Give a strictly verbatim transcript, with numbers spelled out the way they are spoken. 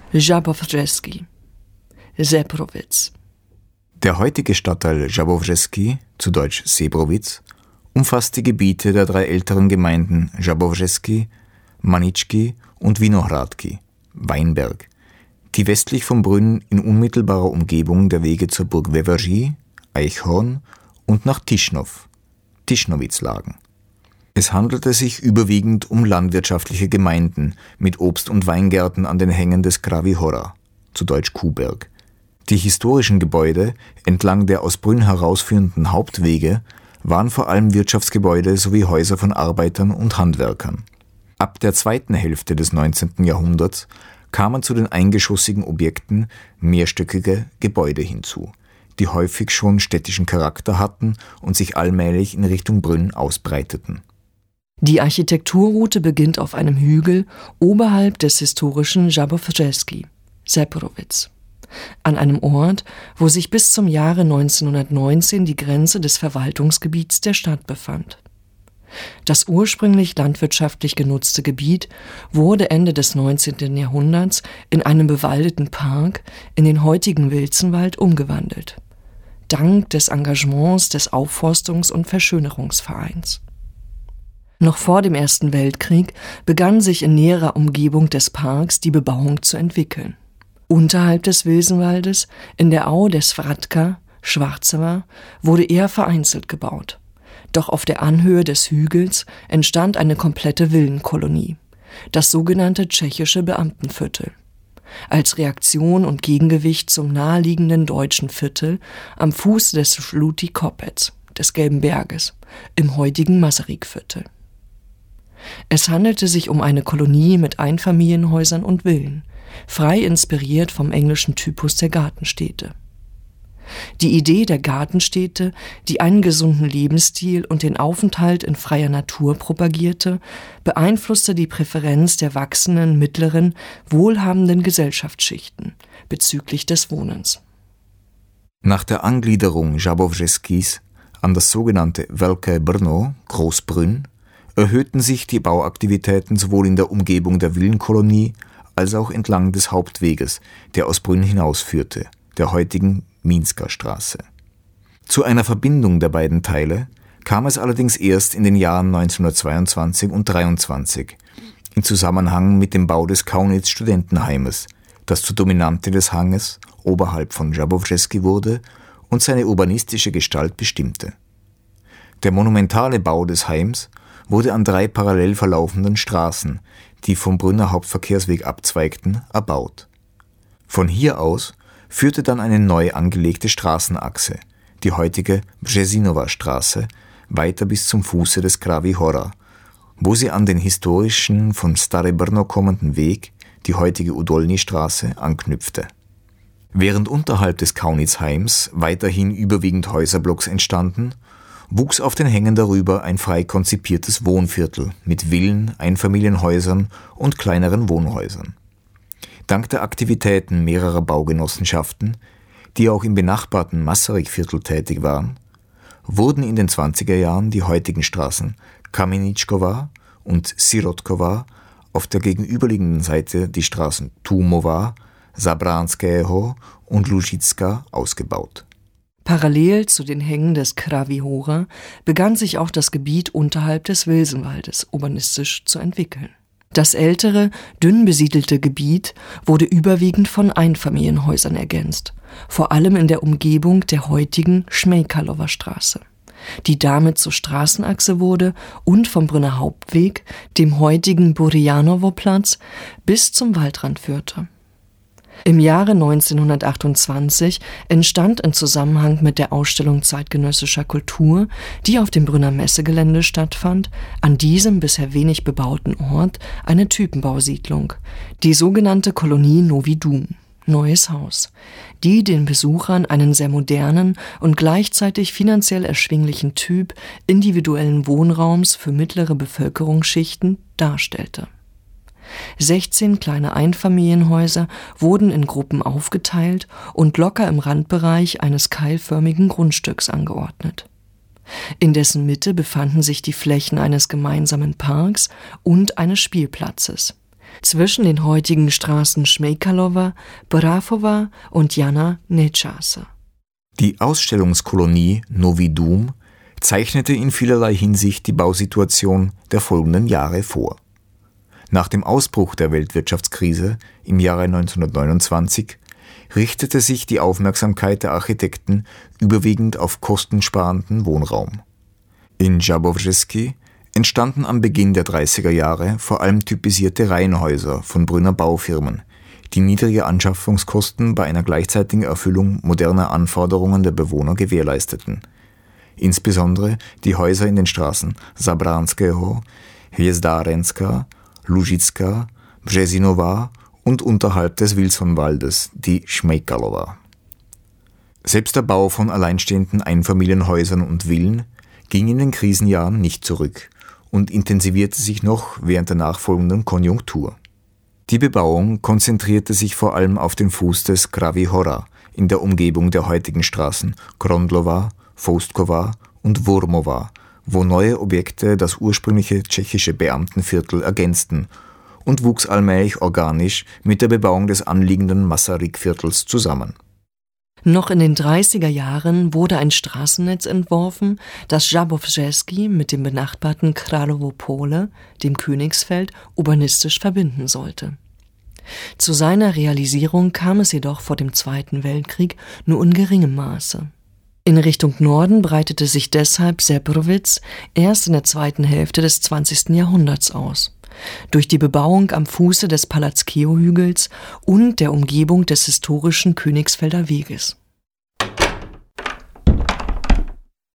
Żabowieżki, Sebrowitz. Der heutige Stadtteil Żabowieżki, zu Deutsch Sebrowitz, umfasst die Gebiete der drei älteren Gemeinden Żabowieżki, Maniczki und Winohradki, Weinberg, die westlich von Brünn in unmittelbarer Umgebung der Wege zur Burg Wewerdzi, Eichhorn und nach Tischnow, Tischnowitz lagen. Es handelte sich überwiegend um landwirtschaftliche Gemeinden mit Obst- und Weingärten an den Hängen des Kravy Hora, zu Deutsch Kuhberg. Die historischen Gebäude entlang der aus Brünn herausführenden Hauptwege waren vor allem Wirtschaftsgebäude sowie Häuser von Arbeitern und Handwerkern. Ab der zweiten Hälfte des neunzehnten Jahrhunderts kamen zu den eingeschossigen Objekten mehrstöckige Gebäude hinzu, die häufig schon städtischen Charakter hatten und sich allmählich in Richtung Brünn ausbreiteten. Die Architekturroute beginnt auf einem Hügel oberhalb des historischen Żabowieżki, Sebrowitz, an einem Ort, wo sich bis zum Jahre neunzehnhundertneunzehn die Grenze des Verwaltungsgebiets der Stadt befand. Das ursprünglich landwirtschaftlich genutzte Gebiet wurde Ende des neunzehnten Jahrhunderts in einem bewaldeten Park in den heutigen Wilzenwald umgewandelt, dank des Engagements des Aufforstungs- und Verschönerungsvereins. Noch vor dem Ersten Weltkrieg begann sich in näherer Umgebung des Parks die Bebauung zu entwickeln. Unterhalb des Wilzenwaldes, in der Au des Svratka, Schwarzewa, wurde eher vereinzelt gebaut. Doch auf der Anhöhe des Hügels entstand eine komplette Villenkolonie, das sogenannte tschechische Beamtenviertel, als Reaktion und Gegengewicht zum naheliegenden deutschen Viertel am Fuße des Žlutý kopec, des Gelben Berges, im heutigen Masarykviertel. Es handelte sich um eine Kolonie mit Einfamilienhäusern und Villen, frei inspiriert vom englischen Typus der Gartenstädte. Die Idee der Gartenstädte, die einen gesunden Lebensstil und den Aufenthalt in freier Natur propagierte, beeinflusste die Präferenz der wachsenden, mittleren, wohlhabenden Gesellschaftsschichten bezüglich des Wohnens. Nach der Angliederung Żabowieżkis an das sogenannte Velké Brno, Großbrünn, erhöhten sich die Bauaktivitäten sowohl in der Umgebung der Villenkolonie als auch entlang des Hauptweges, der aus Brünn hinausführte, der heutigen Minsker Straße. Zu einer Verbindung der beiden Teile kam es allerdings erst in den Jahren neunzehnhundertzweiundzwanzig und dreiundzwanzig, im Zusammenhang mit dem Bau des Kaunitz-Studentenheimes, das zur Dominante des Hanges oberhalb von Żabowieżki wurde und seine urbanistische Gestalt bestimmte. Der monumentale Bau des Heims wurde an drei parallel verlaufenden Straßen, die vom Brünner Hauptverkehrsweg abzweigten, erbaut. Von hier aus führte dann eine neu angelegte Straßenachse, die heutige Březinova Straße, weiter bis zum Fuße des Kravy Hora, wo sie an den historischen von Staré Brno kommenden Weg, die heutige Udolny-Straße, anknüpfte. Während unterhalb des Kaunitzheims weiterhin überwiegend Häuserblocks entstanden, wuchs auf den Hängen darüber ein frei konzipiertes Wohnviertel mit Villen, Einfamilienhäusern und kleineren Wohnhäusern. Dank der Aktivitäten mehrerer Baugenossenschaften, die auch im benachbarten Masarykviertel tätig waren, wurden in den zwanziger Jahren die heutigen Straßen Kameničková und Sirotková, auf der gegenüberliegenden Seite die Straßen Tumová, Zabranského und Lužická ausgebaut. Parallel zu den Hängen des Kravy Hora begann sich auch das Gebiet unterhalb des Wilzenwaldes urbanistisch zu entwickeln. Das ältere, dünn besiedelte Gebiet wurde überwiegend von Einfamilienhäusern ergänzt, vor allem in der Umgebung der heutigen Schmejkalower Straße, die damit zur Straßenachse wurde und vom Brünner Hauptweg, dem heutigen Burjanowo Platz, bis zum Waldrand führte. Im Jahre neunzehnhundertachtundzwanzig entstand in Zusammenhang mit der Ausstellung zeitgenössischer Kultur, die auf dem Brünner Messegelände stattfand, an diesem bisher wenig bebauten Ort eine Typenbausiedlung, die sogenannte Kolonie Nový dům, Neues Haus, die den Besuchern einen sehr modernen und gleichzeitig finanziell erschwinglichen Typ individuellen Wohnraums für mittlere Bevölkerungsschichten darstellte. sechzehn kleine Einfamilienhäuser wurden in Gruppen aufgeteilt und locker im Randbereich eines keilförmigen Grundstücks angeordnet. In dessen Mitte befanden sich die Flächen eines gemeinsamen Parks und eines Spielplatzes, zwischen den heutigen Straßen Šmejkalova, Brafova und Jana Nečase. Die Ausstellungskolonie Nový dům zeichnete in vielerlei Hinsicht die Bausituation der folgenden Jahre vor. Nach dem Ausbruch der Weltwirtschaftskrise im Jahre neunzehnhundertneunundzwanzig richtete sich die Aufmerksamkeit der Architekten überwiegend auf kostensparenden Wohnraum. In Jábovřesky entstanden am Beginn der dreißiger Jahre vor allem typisierte Reihenhäuser von Brünner Baufirmen, die niedrige Anschaffungskosten bei einer gleichzeitigen Erfüllung moderner Anforderungen der Bewohner gewährleisteten. Insbesondere die Häuser in den Straßen Zabranského, Hvězdárenská, Lužická, Březinová und unterhalb des Wilsonwaldes, die Šmejkalova. Selbst der Bau von alleinstehenden Einfamilienhäusern und Villen ging in den Krisenjahren nicht zurück und intensivierte sich noch während der nachfolgenden Konjunktur. Die Bebauung konzentrierte sich vor allem auf den Fuß des Kravý Hora in der Umgebung der heutigen Straßen Krondlova, Foustkova und Wurmova, wo neue Objekte das ursprüngliche tschechische Beamtenviertel ergänzten, und wuchs allmählich organisch mit der Bebauung des anliegenden Masaryk-Viertels zusammen. Noch in den dreißiger Jahren wurde ein Straßennetz entworfen, das Jábovřesky mit dem benachbarten Královo Pole, dem Königsfeld, urbanistisch verbinden sollte. Zu seiner Realisierung kam es jedoch vor dem Zweiten Weltkrieg nur in geringem Maße. In Richtung Norden breitete sich deshalb Sebrowitz erst in der zweiten Hälfte des zwanzigsten Jahrhunderts aus. Durch die Bebauung am Fuße des Palackého-Hügels und der Umgebung des historischen Königsfelder Weges.